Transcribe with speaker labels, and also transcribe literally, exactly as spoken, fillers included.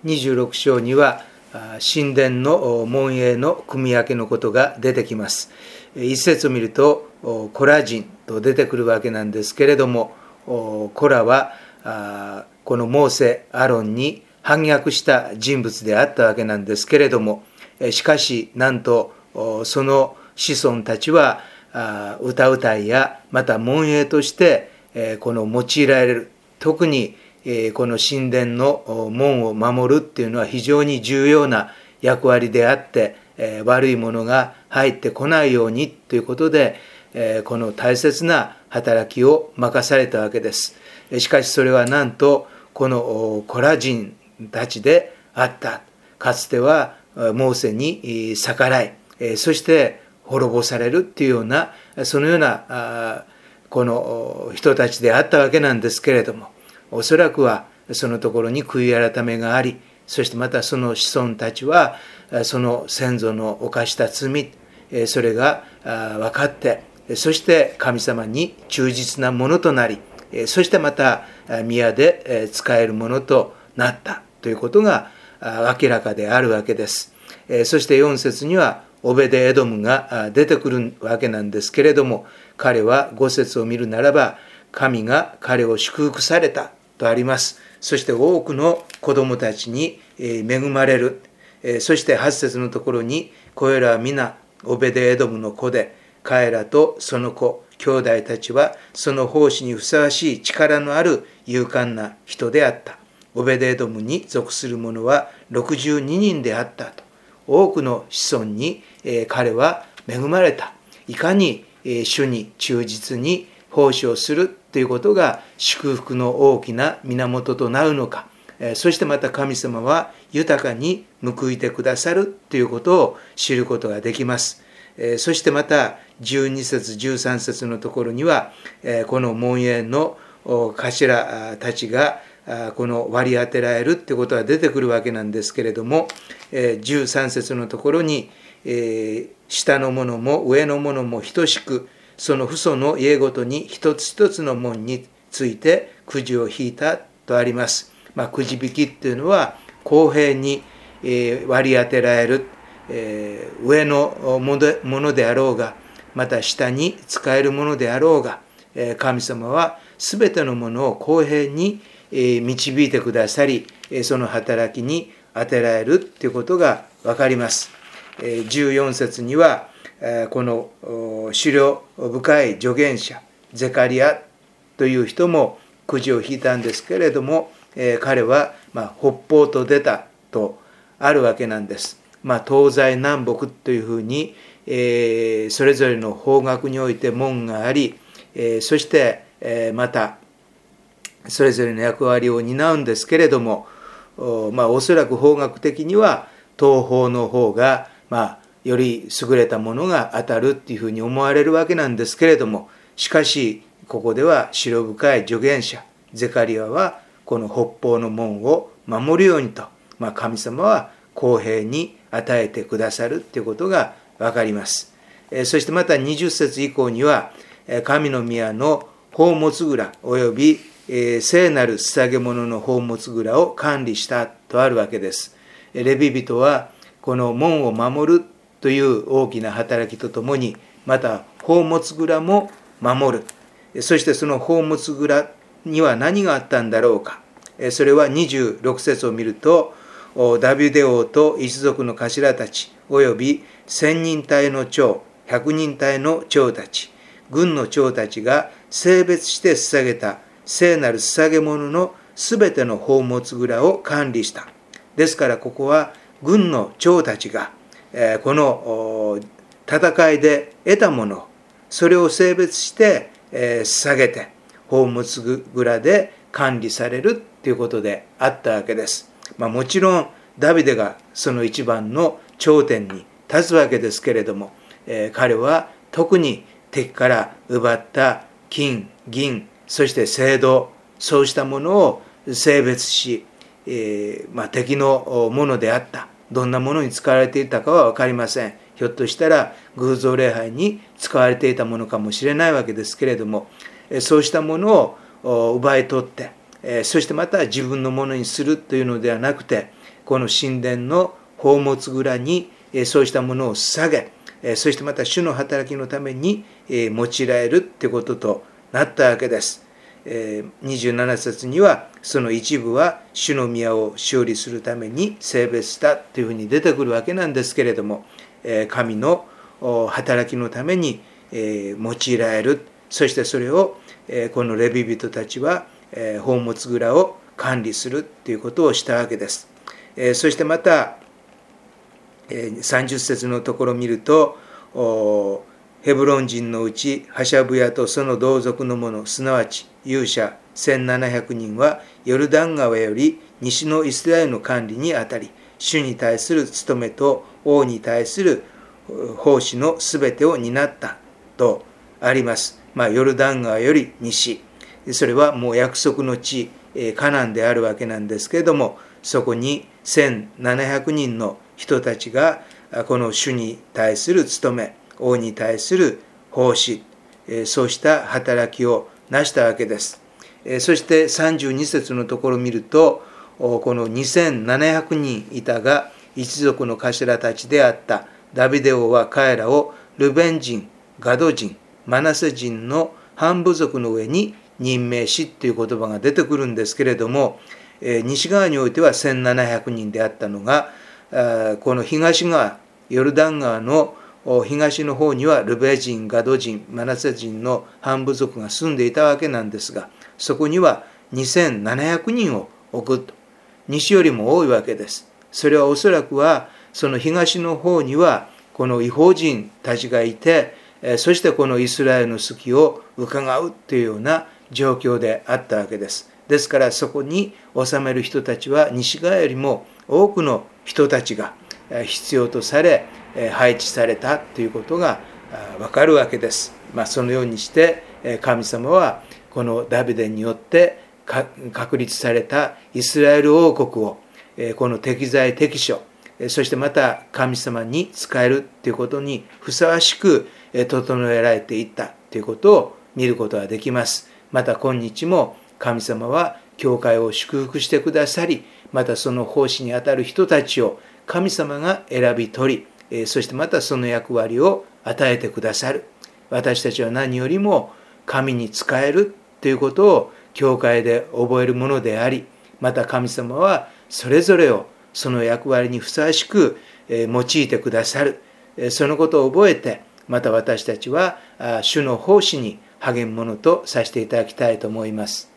Speaker 1: にじゅうろく章には神殿の門営の組み分けのことが出てきます。一節を見るとコラ人と出てくるわけなんですけれども、コラはこのモーセアロンに反逆した人物であったわけなんですけれども、しかしなんとその子孫たちは歌うたいやまた門営としてこの用いられる、特にこの神殿の門を守るっていうのは非常に重要な役割であって、悪いものが入ってこないようにということで、この大切な働きを任されたわけです。しかしそれはなんとこのコラ人たちであった。かつてはモーセに逆らい、そして滅ぼされるっていうような、そのようなこの人たちであったわけなんですけれども、おそらくはそのところに悔い改めがあり、そしてまたその子孫たちはその先祖の犯した罪、それが分かって、そして神様に忠実なものとなり、そしてまた宮で使えるものとなったということが明らかであるわけです。そしてよん節にはオベデエドムが出てくるわけなんですけれども、彼はご節を見るならば、神が彼を祝福されたとあります。そして多くの子供たちに恵まれる。そしてはち節のところに、これらは皆オベデエドムの子で、彼らとその子兄弟たちはその奉仕にふさわしい力のある勇敢な人であった。オベデエドムに属する者はろくじゅうににんであったと。多くの子孫に彼は恵まれた。いかに主に忠実に奉仕をするということが祝福の大きな源となるのか、そしてまた神様は豊かに報いてくださるということを知ることができます。そしてまたじゅうに節じゅうさん節のところには、この門営の頭たちがこの割り当てられるということが出てくるわけなんですけれども、じゅうさん節のところに、下の者も上の者も等しくその父祖の家ごとに一つ一つの門についてくじを引いたとあります。まあ、くじ引きっていうのは公平に割り当てられる、えー、上のものであろうが、また下に使えるものであろうが、神様はすべてのものを公平に導いてくださり、その働きに当てられるということが分かります。じゅうよん節にはこの思慮深い助言者ゼカリアという人もくじを引いたんですけれども、彼はまあ北方と出たとあるわけなんです。まあ、東西南北というふうに、えー、それぞれの方角において門があり、えー、そして、えー、またそれぞれの役割を担うんですけれども、お,、まあ、おそらく方角的には東方の方が、まあ、より優れたものが当たるっていうふうに思われるわけなんですけれども、しかしここでは思慮深い助言者ゼカリアはこの北方の門を守るようにと、まあ、神様は公平に与えてくださるということが分かります。そしてまたにじゅう節以降には、神の宮の宝物蔵および聖なる捧げ物の宝物蔵を管理したとあるわけです。レビ人はこの門を守るという大きな働きとともに、また宝物蔵も守る。そしてその宝物蔵には何があったんだろうか。それはにじゅうろく節を見ると、ダビデ王と一族の頭たちおよび千人隊の長百人隊の長たち軍の長たちが性別して捧げた聖なる捧げ物のすべての宝物蔵を管理した。ですからここは軍の長たちがこの戦いで得たもの、それを性別して捧げて宝物蔵で管理されるということであったわけです。まあ、もちろんダビデがその一番の頂点に立つわけですけれども、えー、彼は特に敵から奪った金銀そして青銅、そうしたものを性別し、えーまあ、敵のものであった。どんなものに使われていたかは分かりません。ひょっとしたら偶像礼拝に使われていたものかもしれないわけですけれども、そうしたものを奪い取ってそしてまた自分のものにするというのではなくて、この神殿の宝物蔵にそうしたものを捧げ、そしてまた主の働きのために用いられるということとなったわけです。にじゅうなな節には、その一部は主の宮を修理するために聖別したというふうに出てくるわけなんですけれども、神の働きのために用いられる。そしてそれをこのレビ人たちは宝物蔵を管理するということをしたわけです。そしてまたさんじゅっ節のところを見ると、ヘブロン人のうちハシャブヤとその同族の者、すなわち勇者せんななひゃくにんはヨルダン川より西のイスラエルの管理にあたり、主に対する務めと王に対する奉仕のすべてを担ったとあります。まあ、ヨルダン川より西、それはもう約束の地、カナンであるわけなんですけれども、そこにせんななひゃくにんの人たちがこの主に対する務め、王に対する奉仕、そうした働きを成したわけです。そしてさんじゅうに節のところを見ると、このにせんななひゃくにんいたが一族の頭たちであったダビデ王は彼らをルベン人、ガド人、マナセ人の半部族の上に任命しという言葉が出てくるんですけれども、西側においてはせんななひゃくにんであったのが、この東側、ヨルダン川の東の方にはルベ人、ガド人、マナセ人の半部族が住んでいたわけなんですが、そこにはにせんななひゃくにんを置くと。西よりも多いわけです。それはおそらくはその東の方にはこの異邦人たちがいて、そしてこのイスラエルの隙を伺うというような状況であったわけです。ですからそこに治める人たちは西側よりも多くの人たちが必要とされ配置されたということがわかるわけです。まあ、そのようにして神様はこのダビデによって確立されたイスラエル王国をこの適材適所、そしてまた神様に仕えるということにふさわしく整えられていったということを見ることができます。また今日も神様は教会を祝福してくださり、またその奉仕にあたる人たちを神様が選び取り、そしてまたその役割を与えてくださる。私たちは何よりも神に仕えるということを教会で覚えるものであり、また神様はそれぞれをその役割にふさわしく用いてくださる。そのことを覚えて、また私たちは主の奉仕に励むものとさせていただきたいと思います。